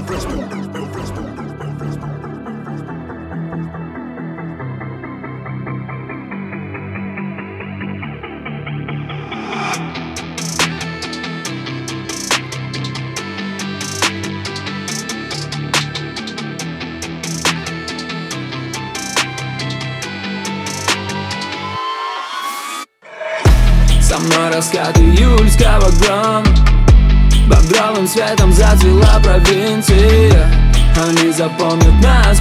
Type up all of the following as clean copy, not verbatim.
Со мной раскаты июльского грома, багровым светом зацвела провинция. Они запомнят нас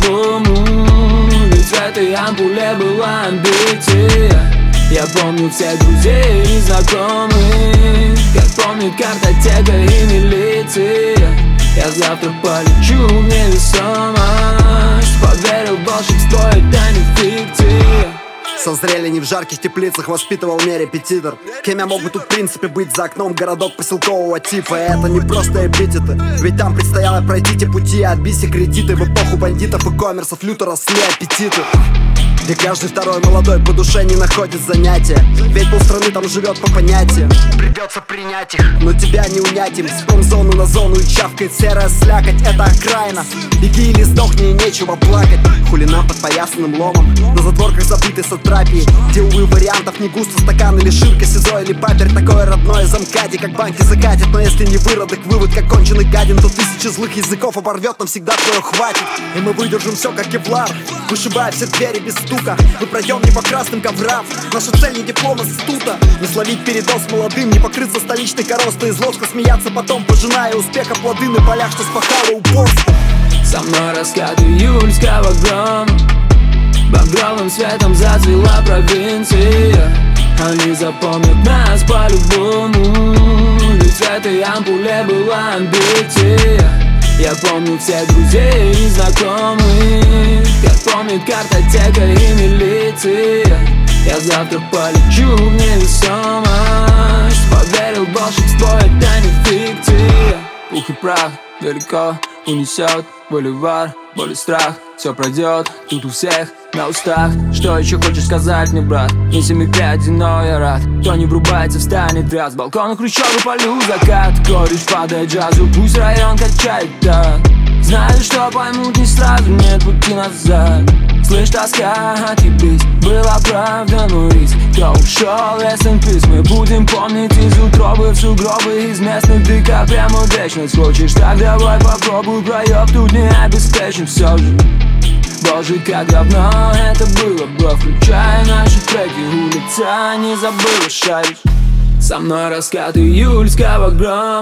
по-любому, ведь в этой ампуле была амбиция. Я помню всех друзей и знакомых, как помнит картотека и милиция. Я завтра полечу в невесомость, поверил в волшебство, это не фикция. Созрели не в жарких теплицах, воспитывал мне репетитор. Кем я мог бы тут в принципе быть? За окном городок поселкового типа. И это не просто эпитеты, ведь там предстояло пройти те пути, отбить все кредиты. В эпоху бандитов и коммерсов люто росли аппетиты, где каждый второй молодой по душе не находит занятия. Ведь полстраны там живет по понятиям, придется принять их, но тебя не унять им. С промзоны на зону и чавкает серая слякоть. Это окраина, беги или сдохни, и нечего плакать. Хули нам под поясанным ломом, на задворках забытой сатрапии, где, увы, вариантов не густо, стакан или ширка, СИЗО или папер. Такое родное замкаде, как банки закатит. Но если не выродок, вывод как конченый гадин, то тысячи злых языков оборвет, навсегда твое хватит. И мы выдержим все как кевлар, вышибая все двери без стука. Мы пройдем не по красным коврам, наша цель не диплом института. Не словить передоз молодым, не покрыться столичной коростой, из ложка смеяться потом, пожиная успеха плоды на полях, что спахало упорство. Со мной раскаты июльского грома, багровым светом зацвела провинция. Они запомнят нас по-любому, ведь в этой ампуле была амбиция. Я помню всех друзей и знакомых, как помнит картотека и милиция. Я завтра полечу в невесомость, поверил в волшебство, это не фикция. Пух и прах далеко унесет боливар, боль и страх. Все пройдет, тут у всех на устах. Что еще хочешь сказать мне, брат? Не 7,5, но я рад. Кто не врубается, встанет раз. С балкона хрущевый полю закат. Кореш падает джазу, пусть район качает так. Знаю, что поймут не сразу, нет пути назад. Слышь, тоска от ебись, была правда, но риск. Кто ушел, rest in peace. Мы будем помнить из утробы в сугробы, из местных ДК прямо в вечность. Хочешь, так давай попробуй, проеб тут не обеспечен все же. Боже, как давно это было, бро. Включай наши треки, улица не забыла шарить. Со мной раскаты июльского грома,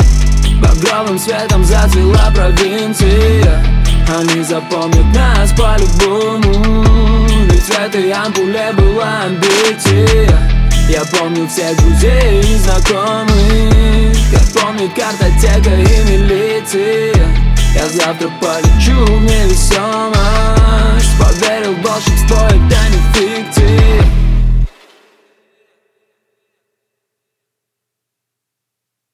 багровым светом зацвела провинция. Они запомнят нас по-любому, ведь в этой ампуле была амбиция. Я помню всех друзей и знакомых, как помнит картотека и милиция. Я завтра полечу в невесомость,